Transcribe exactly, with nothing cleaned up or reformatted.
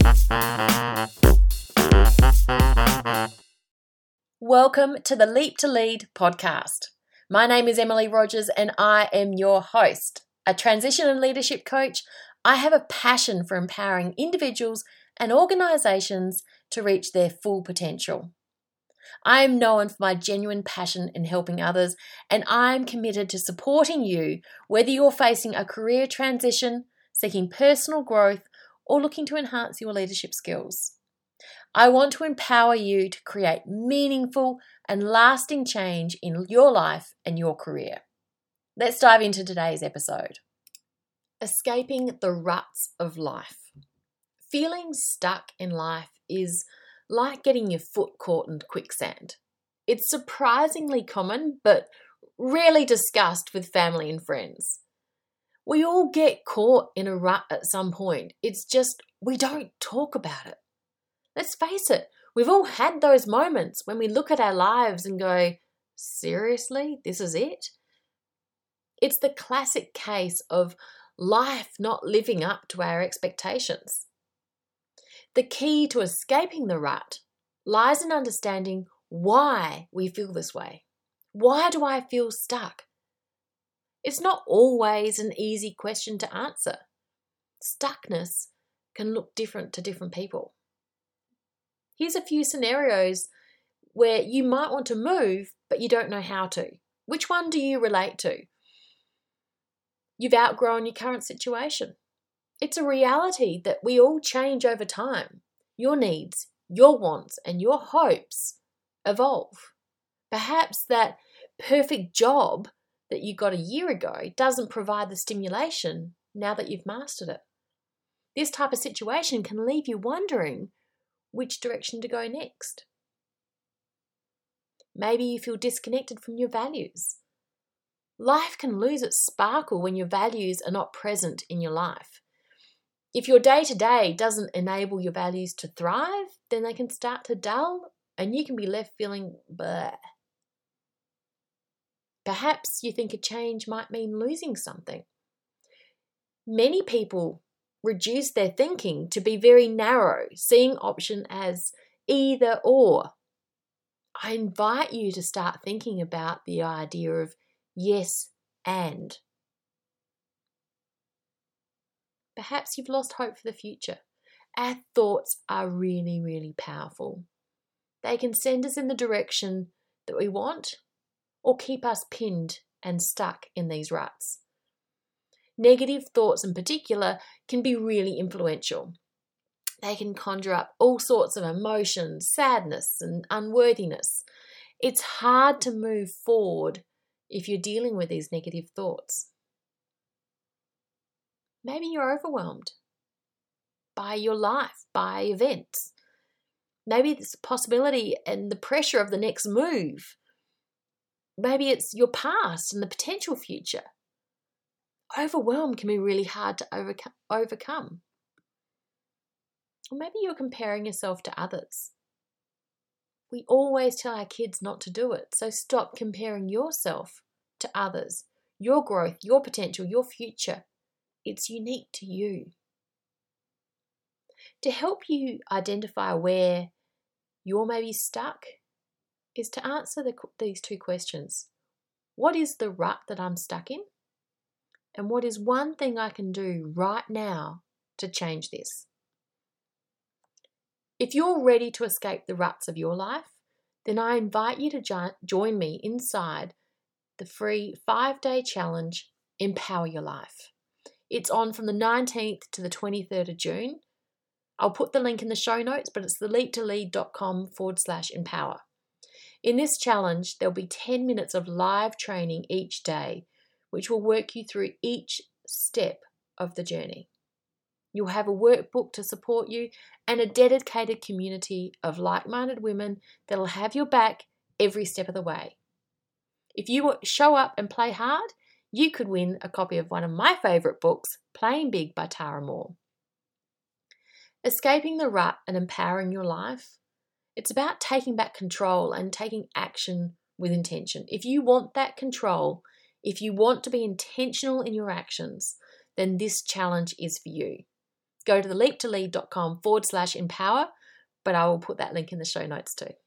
Welcome to the Leap to Lead podcast. My name is Emily Rogers and I am your host. A transition and leadership coach, I have a passion for empowering individuals and organisations to reach their full potential. I am known for my genuine passion in helping others, and I am committed to supporting you whether you're facing a career transition, seeking personal growth, or looking to enhance your leadership skills. I want to empower you to create meaningful and lasting change in your life and your career. Let's dive into today's episode. Escaping the ruts of life. Feeling stuck in life is like getting your foot caught in quicksand. It's surprisingly common, but rarely discussed with family and friends. We all get caught in a rut at some point. It's just we don't talk about it. Let's face it, we've all had those moments when we look at our lives and go, seriously, this is it? It's the classic case of life not living up to our expectations. The key to escaping the rut lies in understanding why we feel this way. Why do I feel stuck? It's not always an easy question to answer. Stuckness can look different to different people. Here's a few scenarios where you might want to move, but you don't know how to. Which one do you relate to? You've outgrown your current situation. It's a reality that we all change over time. Your needs, your wants, and your hopes evolve. Perhaps that perfect job that you got a year ago doesn't provide the stimulation now that you've mastered it. This type of situation can leave you wondering which direction to go next. Maybe you feel disconnected from your values. Life can lose its sparkle when your values are not present in your life. If your day-to-day doesn't enable your values to thrive, then they can start to dull and you can be left feeling bleh. Perhaps you think a change might mean losing something. Many people reduce their thinking to be very narrow, seeing option as either or. I invite you to start thinking about the idea of yes and. Perhaps you've lost hope for the future. Our thoughts are really, really powerful. They can send us in the direction that we want or keep us pinned and stuck in these ruts. Negative thoughts in particular can be really influential. They can conjure up all sorts of emotions, sadness and unworthiness. It's hard to move forward if you're dealing with these negative thoughts. Maybe you're overwhelmed by your life, by events. Maybe it's the possibility and the pressure of the next move. Maybe it's your past and the potential future. Overwhelm can be really hard to overcome. overcome. Or maybe you're comparing yourself to others. We always tell our kids not to do it, so stop comparing yourself to others. Your growth, your potential, your future, it's unique to you. To help you identify where you're maybe stuck is to answer the, these two questions. What is the rut that I'm stuck in? And what is one thing I can do right now to change this? If you're ready to escape the ruts of your life, then I invite you to jo- join me inside the free five-day challenge, Empower Your Life. It's on from the nineteenth to the twenty-third of June. I'll put the link in the show notes, but it's theleaptolead.com forward slash empower. In this challenge, there'll be ten minutes of live training each day, which will work you through each step of the journey. You'll have a workbook to support you and a dedicated community of like-minded women that'll have your back every step of the way. If you show up and play hard, you could win a copy of one of my favourite books, Playing Big by Tara Moore. Escaping the rut and empowering your life, it's about taking back control and taking action with intention. If you want that control, if you want to be intentional in your actions, then this challenge is for you. go to the leap to lead dot com forward slash empower, but I will put that link in the show notes too.